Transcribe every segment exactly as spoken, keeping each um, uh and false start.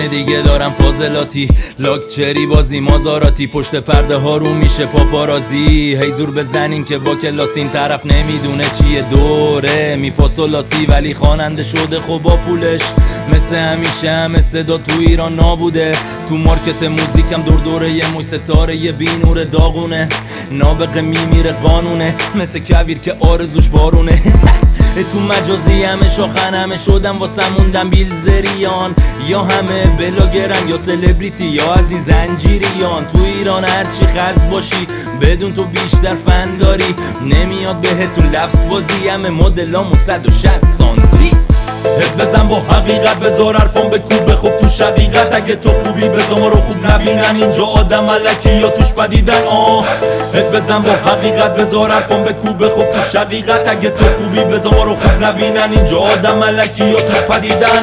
دیگه دارم فاضلاتی لاکچری بازی مازاراتی پشت پرده ها رو میشه پاپارازی هی زور بزنین که با کلاس این طرف نمیدونه چیه دوره میفاسولاسی ولی خواننده شده خب با پولش مثل همیشه همه صدا تو ایران نابوده تو مارکت موزیکم دور دوره یه موی ستاره یه بینور داغونه نابغه میمیره قانونه مثل کویر که آرزوش بارونه تو مجازی همه شاخن همه شدم واسه موندم بیلزریان یا همه بلاگرن یا سلبریتی یا از این زنجیریان تو ایران هرچی خز باشی بدون تو بیشتر فن داری نمیاد بهتون لفظ بازی همه مدلامون صد و شصت سانتی هد بزن با حقیقت بذار حرفان بکوب بخوب تو شقیقت اگه تو خوبی بذار ما رو خوب نبینن اینجا آدم ملکی یا توش بدیدن آه هد بزن با حقیقت بذار حرفان بکوب بخوب تو شقیقت اگه تو خوبی بذار ما رو خوب نبینن اینجا آدم ملکی یا توش بدیدن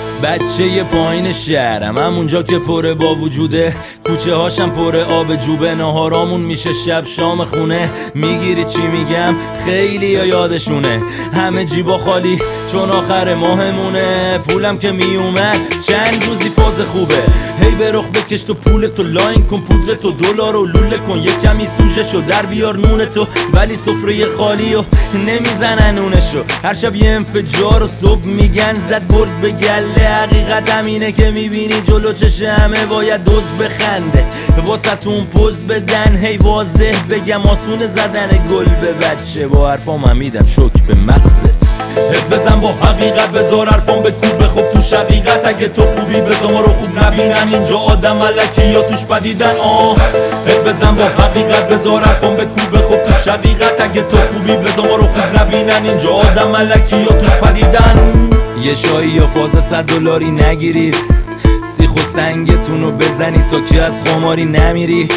بچه یه پایین شهرم همونجا که پره با وجوده کوچه هاشم پره آب جوبه نهارامون میشه شب شام خونه میگیری چی میگم خیلی یا یادشونه همه جیبا خالی چون آخر ماهمونه پولم که میومد چند روزی فاز خوبه هی به رخ بکش تو پول تو لاین کن پودر تو دلار و لوله کن یه کمی سوژه شو در بیار نون تو ولی سفره خالی و نمیزنن نونشو هر شب یه انفجار و صبح میگن زد برد به گله حقیقت همینه که میبینی جلو چش همه باید دوز بخنده واسه تون پوز بدن هی واضح بگم آسونه زدن گل به بچه با حرفام هم میدم شک به مغزت هد بزن با حقیقت بذار حرفان بکوب بخوب تو شقیقت اگه تو خوبی بذار ما رو خوب نبینن اینجا آدم ملکی یا توش بدیدن آه هد بزن با حقیقت بذار حرفان بکوب بخوب تو شقیقت اگه تو خوبی بذار ما رو خوب نبینن اینجا آدم ملکی یا توش بدیدن یه شایی یا فاز صد دلاری نگیرید سیخ و سنگتون رو بزنید تا که از خماری نمیری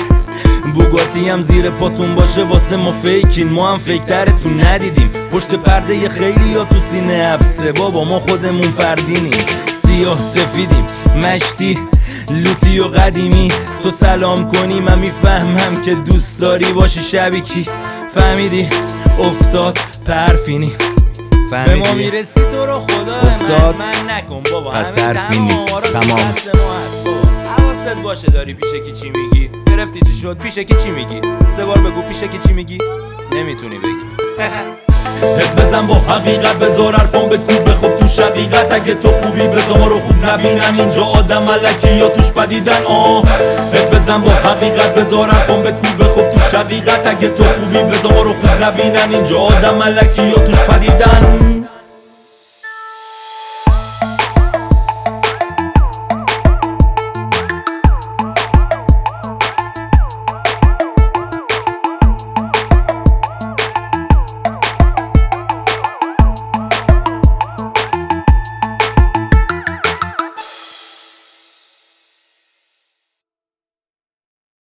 بوگاتی هم زیر پاتون باشه واسه ما فیکین ما هم فیکترتون ندیدیم پشت پرده یه خیلی یا تو سینه حبسه بابا ما خودمون فردینیم سیاه سفیدیم مشتی لوتی و قدیمی تو سلام کنی من میفهمم که دوست داری باشی شبیکی فهمیدی افتاد پرفینی به ما میرسی تو رو خدا افتاد من نکن بابا پس حرفی نیست تمام حواست باشه داری پیشه کی چی میگی گرفتی چی شد پیشه کی چی میگی سه بار بگو پیشه کی چی میگی نمیتونی بگی هد بزن با حقیقت بذار حرفان بکوب بخوب تو شقیقت اگه تو خوبی بذار ما رو خوب نبینن اینجا آدم ملکی یا توش بدیدن آه هد بزن با حقیقت بذار حرفان بکوب بخوب تو شقیقت اگه تو خوبی بذار ما رو خوب نبینن اینجا آدم ملکی یا توش بدیدن